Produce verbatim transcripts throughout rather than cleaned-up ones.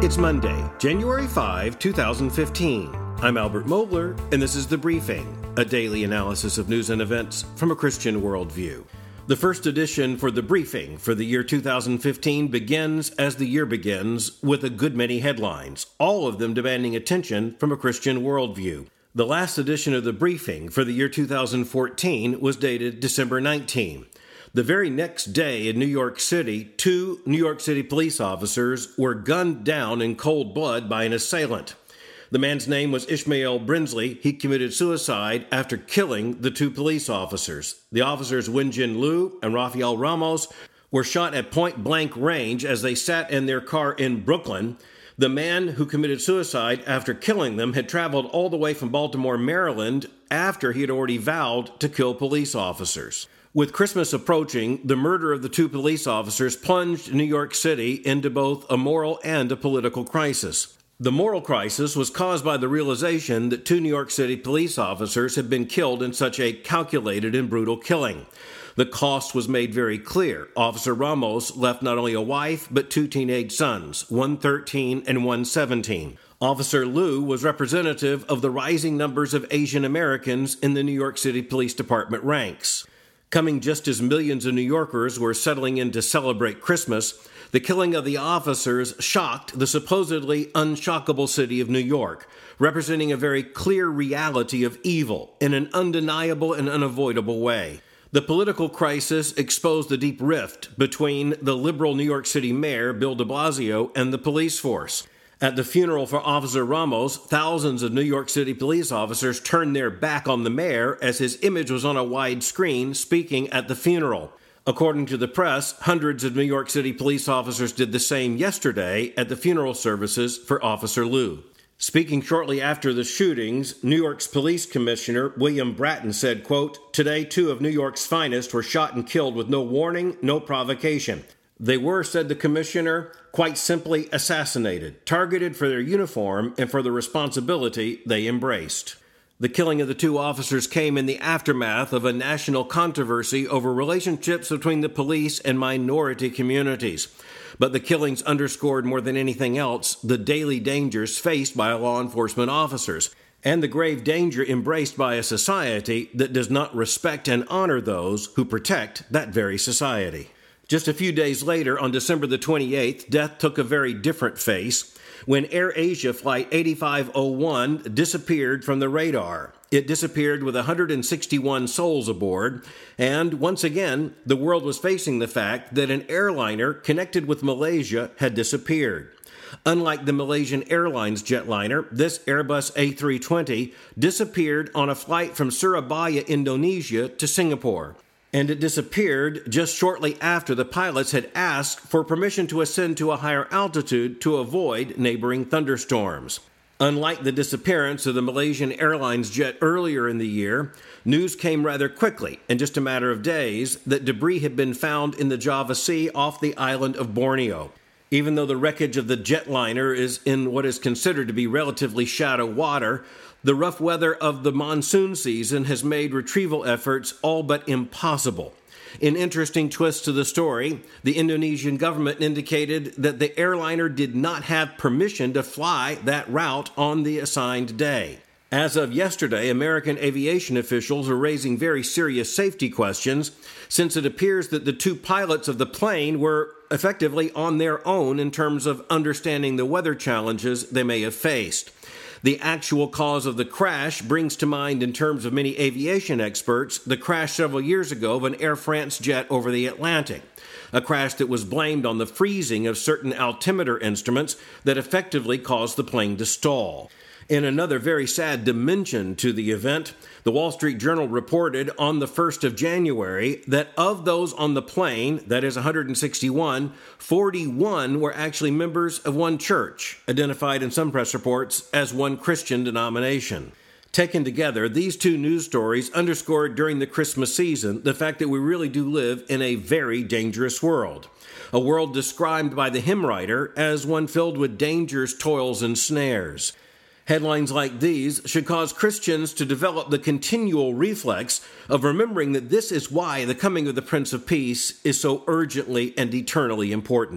It's Monday, January fifth, twenty fifteen. I'm Albert Mohler, and this is The Briefing, a daily analysis of news and events from a Christian worldview. The first edition for The Briefing for the year two thousand fifteen begins as the year begins with a good many headlines, all of them demanding attention from a Christian worldview. The last edition of The Briefing for the year two thousand fourteen was dated December nineteenth. The very next day in New York City, two New York City police officers were gunned down in cold blood by an assailant. The man's name was Ishmael Brinsley. He committed suicide after killing the two police officers. The officers Wenjin Liu and Rafael Ramos were shot at point-blank range as they sat in their car in Brooklyn. The man who committed suicide after killing them had traveled all the way from Baltimore, Maryland, after he had already vowed to kill police officers. With Christmas approaching, the murder of the two police officers plunged New York City into both a moral and a political crisis. The moral crisis was caused by the realization that two New York City police officers had been killed in such a calculated and brutal killing. The cost was made very clear. Officer Ramos left not only a wife, but two teenage sons, one thirteen and one seventeen. Officer Liu was representative of the rising numbers of Asian Americans in the New York City Police Department ranks. Coming just as millions of New Yorkers were settling in to celebrate Christmas, the killing of the officers shocked the supposedly unshockable city of New York, representing a very clear reality of evil in an undeniable and unavoidable way. The political crisis exposed the deep rift between the liberal New York City mayor, Bill de Blasio, and the police force. At the funeral for Officer Ramos, thousands of New York City police officers turned their back on the mayor as his image was on a wide screen speaking at the funeral. According to the press, hundreds of New York City police officers did the same yesterday at the funeral services for Officer Liu. Speaking shortly after the shootings, New York's police commissioner, William Bratton, said, quote, "Today, two of New York's finest were shot and killed with no warning, no provocation. They were," said the commissioner, "quite simply assassinated, targeted for their uniform and for the responsibility they embraced." The killing of the two officers came in the aftermath of a national controversy over relationships between the police and minority communities. But the killings underscored more than anything else the daily dangers faced by law enforcement officers and the grave danger embraced by a society that does not respect and honor those who protect that very society. Just a few days later, on December the twenty-eighth, death took a very different face when AirAsia Flight eighty-five oh one disappeared from the radar. It disappeared with one hundred sixty-one souls aboard, and once again, the world was facing the fact that an airliner connected with Malaysia had disappeared. Unlike the Malaysian Airlines jetliner, this Airbus A three twenty disappeared on a flight from Surabaya, Indonesia to Singapore. And it disappeared just shortly after the pilots had asked for permission to ascend to a higher altitude to avoid neighboring thunderstorms. Unlike the disappearance of the Malaysian Airlines jet earlier in the year, news came rather quickly, in just a matter of days, that debris had been found in the Java Sea off the island of Borneo. Even though the wreckage of the jetliner is in what is considered to be relatively shallow water, the rough weather of the monsoon season has made retrieval efforts all but impossible. In interesting twists to the story, the Indonesian government indicated that the airliner did not have permission to fly that route on the assigned day. As of yesterday, American aviation officials are raising very serious safety questions, since it appears that the two pilots of the plane were effectively on their own in terms of understanding the weather challenges they may have faced. The actual cause of the crash brings to mind, in terms of many aviation experts, the crash several years ago of an Air France jet over the Atlantic, a crash that was blamed on the freezing of certain altimeter instruments that effectively caused the plane to stall. In another very sad dimension to the event, the Wall Street Journal reported on the first of January that of those on the plane, that is one hundred sixty-one, forty-one were actually members of one church, identified in some press reports as one Christian denomination. Taken together, these two news stories underscored during the Christmas season the fact that we really do live in a very dangerous world. A world described by the hymn writer as one filled with dangers, toils, and snares. Headlines like these should cause Christians to develop the continual reflex of remembering that this is why the coming of the Prince of Peace is so urgently and eternally important.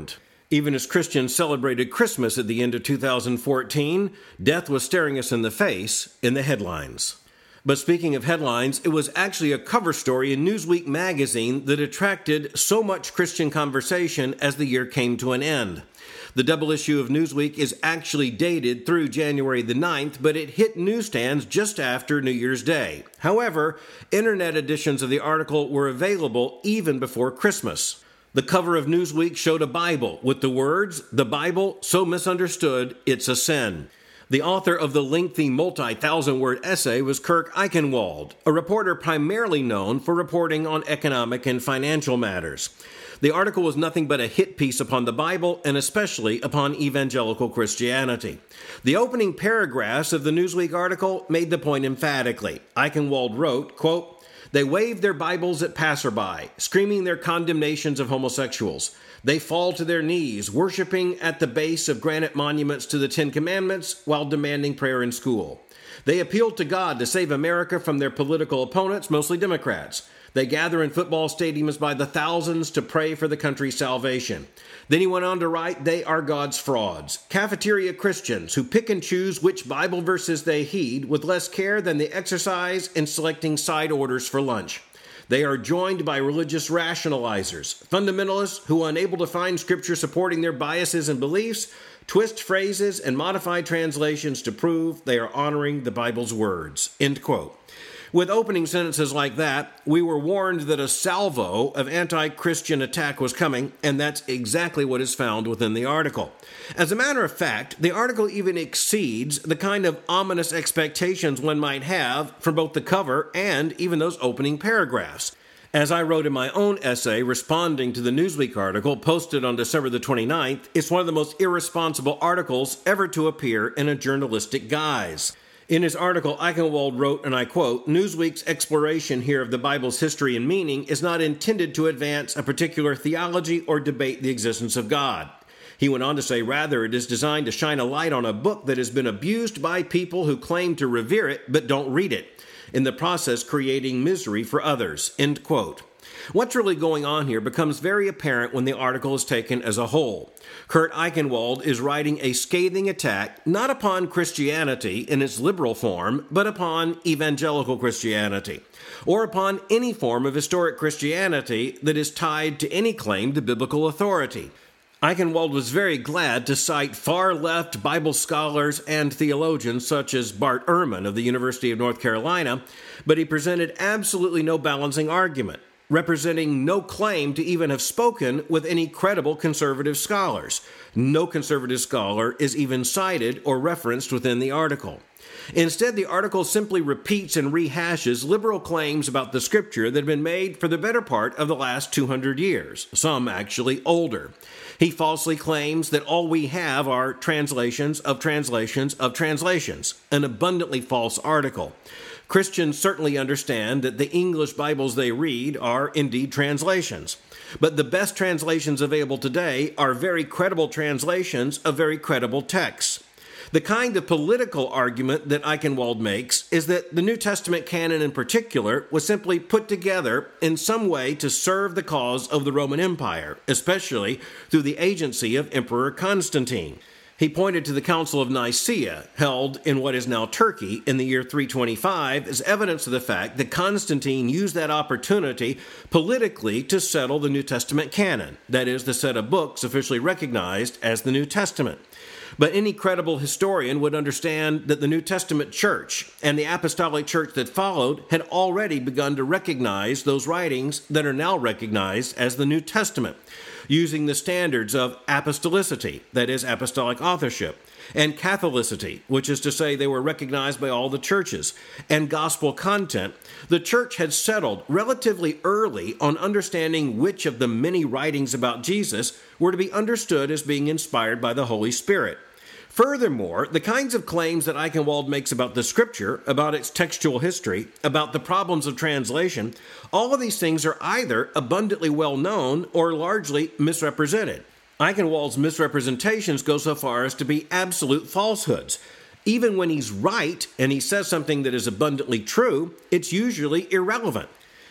Even as Christians celebrated Christmas at the end of two thousand fourteen, death was staring us in the face in the headlines. But speaking of headlines, it was actually a cover story in Newsweek magazine that attracted so much Christian conversation as the year came to an end. The double issue of Newsweek is actually dated through January the ninth, but it hit newsstands just after New Year's Day. However, internet editions of the article were available even before Christmas. The cover of Newsweek showed a Bible with the words, "The Bible, so misunderstood, it's a sin." The author of the lengthy multi-thousand word essay was Kurt Eichenwald, a reporter primarily known for reporting on economic and financial matters. The article was nothing but a hit piece upon the Bible and especially upon evangelical Christianity. The opening paragraphs of the Newsweek article made the point emphatically. Eichenwald wrote, quote, "They wave their Bibles at passerby, screaming their condemnations of homosexuals. They fall to their knees, worshiping at the base of granite monuments to the Ten Commandments while demanding prayer in school. They appeal to God to save America from their political opponents, mostly Democrats. They gather in football stadiums by the thousands to pray for the country's salvation." Then he went on to write, "They are God's frauds, cafeteria Christians who pick and choose which Bible verses they heed with less care than they exercise in selecting side orders for lunch. They are joined by religious rationalizers, fundamentalists who, unable to find scripture supporting their biases and beliefs, twist phrases and modify translations to prove they are honoring the Bible's words." End quote. With opening sentences like that, we were warned that a salvo of anti-Christian attack was coming, and that's exactly what is found within the article. As a matter of fact, the article even exceeds the kind of ominous expectations one might have from both the cover and even those opening paragraphs. As I wrote in my own essay responding to the Newsweek article posted on December the twenty-ninth, it's one of the most irresponsible articles ever to appear in a journalistic guise. In his article, Eichenwald wrote, and I quote, "Newsweek's exploration here of the Bible's history and meaning is not intended to advance a particular theology or debate the existence of God." He went on to say, rather, it is designed to shine a light on a book that has been abused by people who claim to revere it but don't read it, in the process creating misery for others. End quote. What's really going on here becomes very apparent when the article is taken as a whole. Kurt Eichenwald is writing a scathing attack not upon Christianity in its liberal form, but upon evangelical Christianity, or upon any form of historic Christianity that is tied to any claim to biblical authority. Eichenwald was very glad to cite far-left Bible scholars and theologians such as Bart Ehrman of the University of North Carolina, but he presented absolutely no balancing argument, representing no claim to even have spoken with any credible conservative scholars. No conservative scholar is even cited or referenced within the article. Instead, the article simply repeats and rehashes liberal claims about the Scripture that have been made for the better part of the last two hundred years, some actually older. He falsely claims that all we have are translations of translations of translations, an abundantly false article. Christians certainly understand that the English Bibles they read are indeed translations. But the best translations available today are very credible translations of very credible texts. The kind of political argument that Eichenwald makes is that the New Testament canon in particular was simply put together in some way to serve the cause of the Roman Empire, especially through the agency of Emperor Constantine. He pointed to the Council of Nicaea, held in what is now Turkey in the year three twenty-five, as evidence of the fact that Constantine used that opportunity politically to settle the New Testament canon, that is, the set of books officially recognized as the New Testament. But any credible historian would understand that the New Testament church and the apostolic church that followed had already begun to recognize those writings that are now recognized as the New Testament, using the standards of apostolicity, that is, apostolic authorship, and Catholicity, which is to say they were recognized by all the churches, and gospel content. The church had settled relatively early on understanding which of the many writings about Jesus were to be understood as being inspired by the Holy Spirit. Furthermore, the kinds of claims that Eichenwald makes about the Scripture, about its textual history, about the problems of translation, all of these things are either abundantly well known or largely misrepresented. Eichenwald's misrepresentations go so far as to be absolute falsehoods. Even when he's right and he says something that is abundantly true, it's usually irrelevant.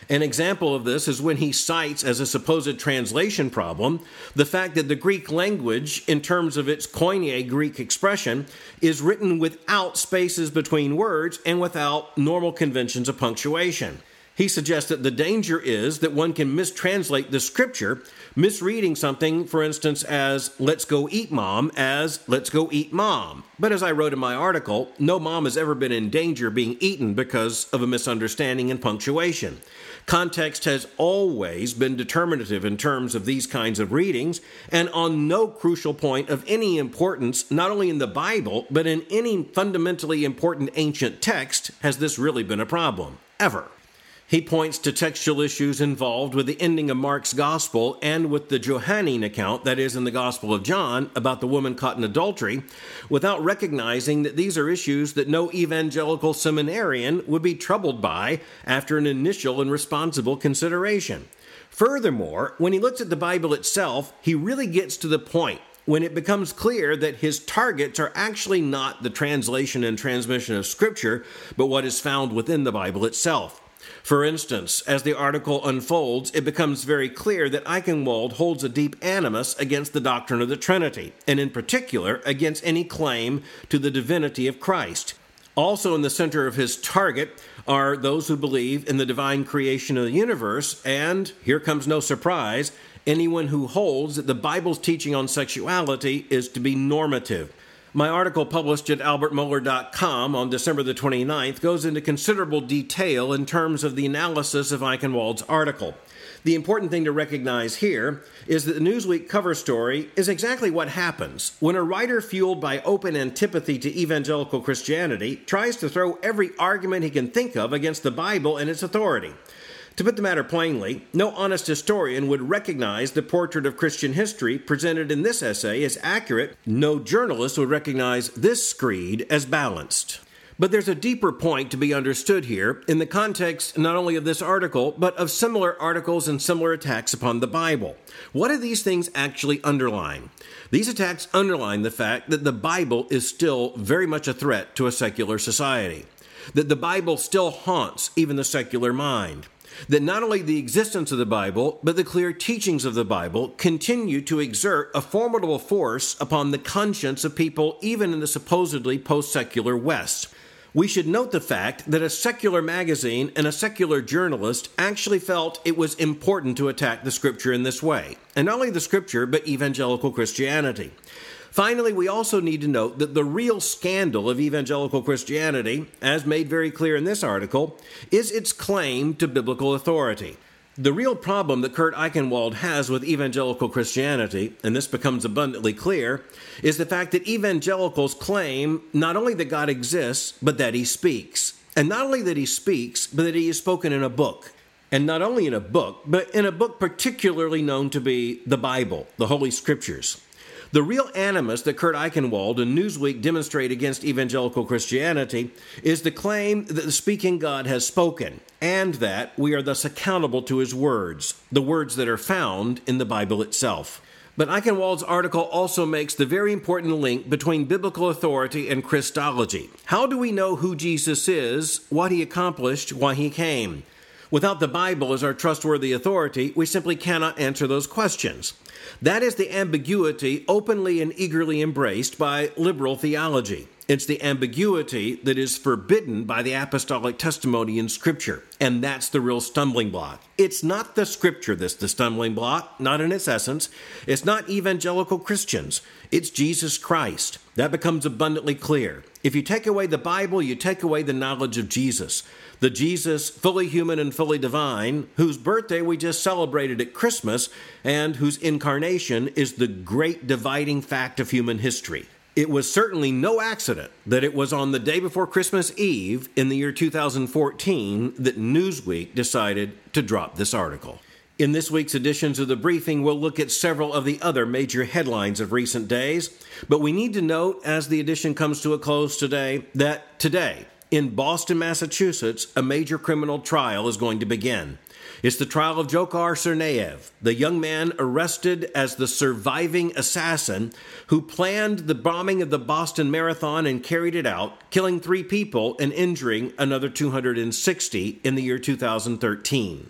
An example of this is when he cites as a supposed translation problem the fact that the Greek language, in terms of its Koine Greek expression, is written without spaces between words and without normal conventions of punctuation. He suggests that the danger is that one can mistranslate the scripture, misreading something, for instance, as "let's go eat mom" as "let's go eat mom." But as I wrote in my article, no mom has ever been in danger of being eaten because of a misunderstanding in punctuation. Context has always been determinative in terms of these kinds of readings, and on no crucial point of any importance, not only in the Bible, but in any fundamentally important ancient text, has this really been a problem, ever. He points to textual issues involved with the ending of Mark's Gospel and with the Johannine account, that is, in the Gospel of John, about the woman caught in adultery, without recognizing that these are issues that no evangelical seminarian would be troubled by after an initial and responsible consideration. Furthermore, when he looks at the Bible itself, he really gets to the point when it becomes clear that his targets are actually not the translation and transmission of Scripture, but what is found within the Bible itself. For instance, as the article unfolds, it becomes very clear that Eichenwald holds a deep animus against the doctrine of the Trinity, and in particular against any claim to the divinity of Christ. Also in the center of his target are those who believe in the divine creation of the universe, and, here comes no surprise, anyone who holds that the Bible's teaching on sexuality is to be normative. My article published at albert mohler dot com on December the twenty-ninth goes into considerable detail in terms of the analysis of Eichenwald's article. The important thing to recognize here is that the Newsweek cover story is exactly what happens when a writer fueled by open antipathy to evangelical Christianity tries to throw every argument he can think of against the Bible and its authority. To put the matter plainly, no honest historian would recognize the portrait of Christian history presented in this essay as accurate. No journalist would recognize this screed as balanced. But there's a deeper point to be understood here in the context not only of this article, but of similar articles and similar attacks upon the Bible. What do these things actually underline? These attacks underline the fact that the Bible is still very much a threat to a secular society, that the Bible still haunts even the secular mind, that not only the existence of the Bible, but the clear teachings of the Bible continue to exert a formidable force upon the conscience of people even in the supposedly post-secular West. We should note the fact that a secular magazine and a secular journalist actually felt it was important to attack the Scripture in this way, and not only the Scripture, but evangelical Christianity. Finally, we also need to note that the real scandal of evangelical Christianity, as made very clear in this article, is its claim to biblical authority. The real problem that Kurt Eichenwald has with evangelical Christianity, and this becomes abundantly clear, is the fact that evangelicals claim not only that God exists, but that He speaks. And not only that He speaks, but that He is spoken in a book. And not only in a book, but in a book particularly known to be the Bible, the Holy Scriptures. The real animus that Kurt Eichenwald and Newsweek demonstrate against evangelical Christianity is the claim that the speaking God has spoken, and that we are thus accountable to His words, the words that are found in the Bible itself. But Eichenwald's article also makes the very important link between biblical authority and Christology. How do we know who Jesus is, what He accomplished, why He came? Without the Bible as our trustworthy authority, we simply cannot answer those questions. That is the ambiguity openly and eagerly embraced by liberal theology. It's the ambiguity that is forbidden by the apostolic testimony in Scripture, and that's the real stumbling block. It's not the Scripture that's the stumbling block, not in its essence. It's not evangelical Christians. It's Jesus Christ. That becomes abundantly clear. If you take away the Bible, you take away the knowledge of Jesus. The Jesus, fully human and fully divine, whose birthday we just celebrated at Christmas, and whose incarnation is the great dividing fact of human history. It was certainly no accident that it was on the day before Christmas Eve in the year two thousand fourteen that Newsweek decided to drop this article. In this week's editions of The Briefing, we'll look at several of the other major headlines of recent days, but we need to note, as the edition comes to a close today, that today, in Boston, Massachusetts, a major criminal trial is going to begin. It's the trial of Dzhokhar Tsarnaev, the young man arrested as the surviving assassin who planned the bombing of the Boston Marathon and carried it out, killing three people and injuring another two hundred sixty in the year two thousand thirteen.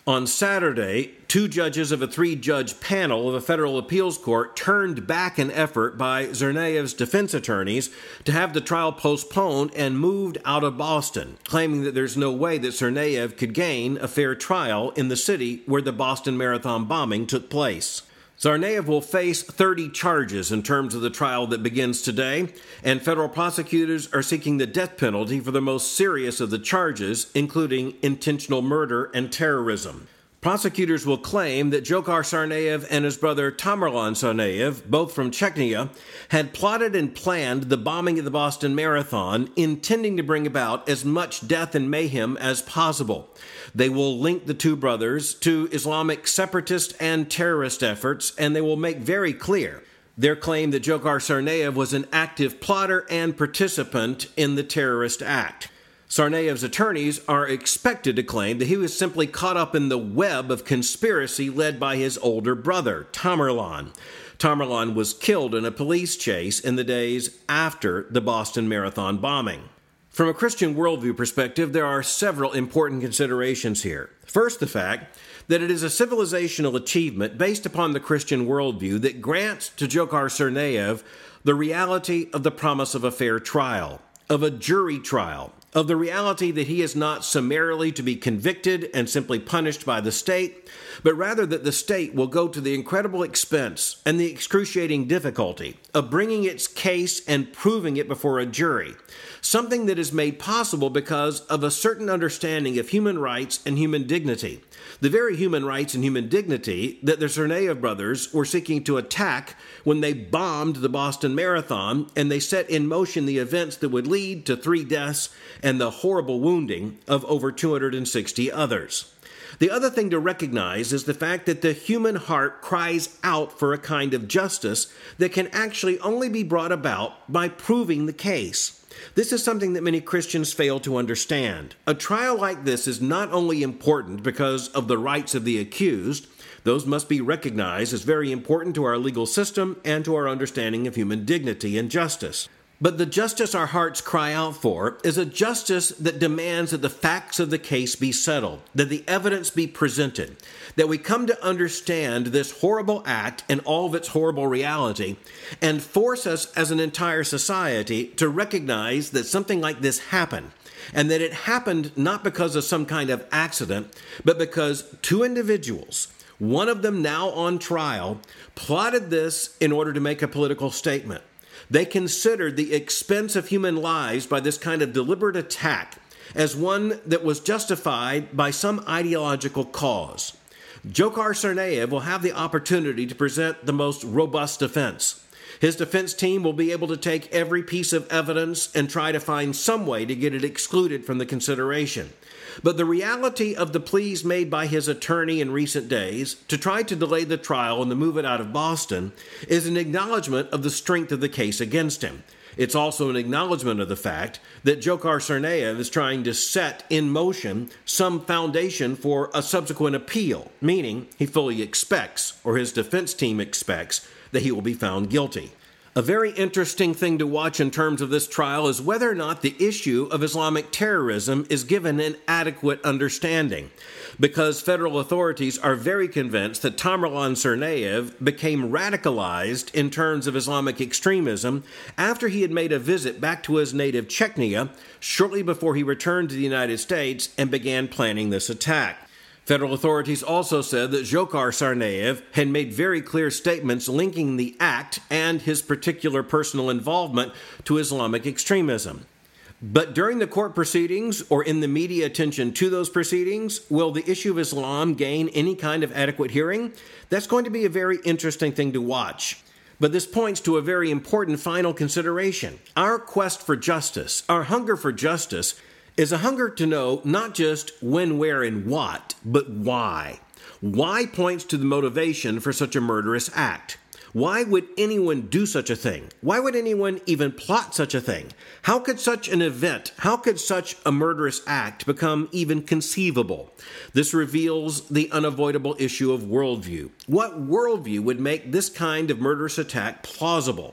On Saturday, two judges of a three-judge panel of a federal appeals court turned back an effort by Tsarnaev's defense attorneys to have the trial postponed and moved out of Boston, claiming that there's no way that Tsarnaev could gain a fair trial in the city where the Boston Marathon bombing took place. Tsarnaev will face thirty charges in terms of the trial that begins today, and federal prosecutors are seeking the death penalty for the most serious of the charges, including intentional murder and terrorism. Prosecutors will claim that Dzhokhar Tsarnaev and his brother Tamerlan Tsarnaev, both from Chechnya, had plotted and planned the bombing of the Boston Marathon, intending to bring about as much death and mayhem as possible. They will link the two brothers to Islamic separatist and terrorist efforts, and they will make very clear their claim that Dzhokhar Tsarnaev was an active plotter and participant in the terrorist act. Tsarnaev's attorneys are expected to claim that he was simply caught up in the web of conspiracy led by his older brother, Tamerlan. Tamerlan was killed in a police chase in the days after the Boston Marathon bombing. From a Christian worldview perspective, there are several important considerations here. First, the fact that it is a civilizational achievement based upon the Christian worldview that grants to Dzhokhar Tsarnaev the reality of the promise of a fair trial, of a jury trial, of the reality that he is not summarily to be convicted and simply punished by the state, but rather that the state will go to the incredible expense and the excruciating difficulty of bringing its case and proving it before a jury, something that is made possible because of a certain understanding of human rights and human dignity, the very human rights and human dignity that the Tsarnaev brothers were seeking to attack when they bombed the Boston Marathon and they set in motion the events that would lead to three deaths and the horrible wounding of over two hundred sixty others. The other thing to recognize is the fact that the human heart cries out for a kind of justice that can actually only be brought about by proving the case. This is something that many Christians fail to understand. A trial like this is not only important because of the rights of the accused, those must be recognized as very important to our legal system and to our understanding of human dignity and justice. But the justice our hearts cry out for is a justice that demands that the facts of the case be settled, that the evidence be presented, that we come to understand this horrible act and all of its horrible reality, and force us as an entire society to recognize that something like this happened, and that it happened not because of some kind of accident, but because two individuals, one of them now on trial, plotted this in order to make a political statement. They considered the expense of human lives by this kind of deliberate attack as one that was justified by some ideological cause. Dzhokhar Tsarnaev will have the opportunity to present the most robust defense. His defense team will be able to take every piece of evidence and try to find some way to get it excluded from the consideration. But the reality of the pleas made by his attorney in recent days to try to delay the trial and to move it out of Boston is an acknowledgement of the strength of the case against him. It's also an acknowledgement of the fact that Dzhokhar Tsarnaev is trying to set in motion some foundation for a subsequent appeal, meaning he fully expects, or his defense team expects, that he will be found guilty. A very interesting thing to watch in terms of this trial is whether or not the issue of Islamic terrorism is given an adequate understanding, because federal authorities are very convinced that Tamerlan Tsarnaev became radicalized in terms of Islamic extremism after he had made a visit back to his native Chechnya shortly before he returned to the United States and began planning this attack. Federal authorities also said that Dzhokhar Tsarnaev had made very clear statements linking the act and his particular personal involvement to Islamic extremism. But during the court proceedings or in the media attention to those proceedings, will the issue of Islam gain any kind of adequate hearing? That's going to be a very interesting thing to watch. But this points to a very important final consideration. Our quest for justice, our hunger for justice, is a hunger to know not just when, where, and what, but why. Why points to the motivation for such a murderous act. Why would anyone do such a thing? Why would anyone even plot such a thing? How could such an event, how could such a murderous act become even conceivable? This reveals the unavoidable issue of worldview. What worldview would make this kind of murderous attack plausible?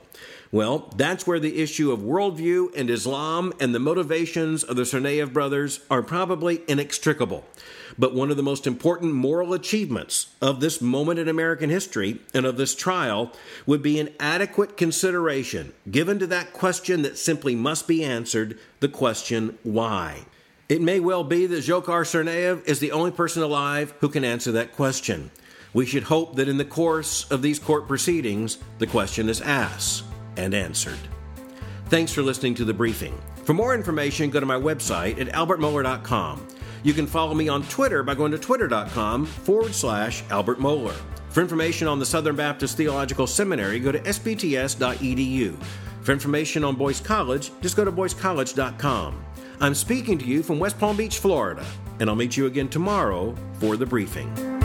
Well, that's where the issue of worldview and Islam and the motivations of the Tsarnaev brothers are probably inextricable. But one of the most important moral achievements of this moment in American history and of this trial would be an adequate consideration given to that question that simply must be answered, the question, why? It may well be that Dzhokhar Tsarnaev is the only person alive who can answer that question. We should hope that in the course of these court proceedings, the question is asked and answered. Thanks for listening to The Briefing. For more information, go to my website at albert mohler dot com. You can follow me on Twitter by going to twitter.com forward slash Albert Mohler. For information on the Southern Baptist Theological Seminary, go to s b t s dot e d u. For information on Boyce College, just go to boyce college dot com. I'm speaking to you from West Palm Beach, Florida, and I'll meet you again tomorrow for The Briefing.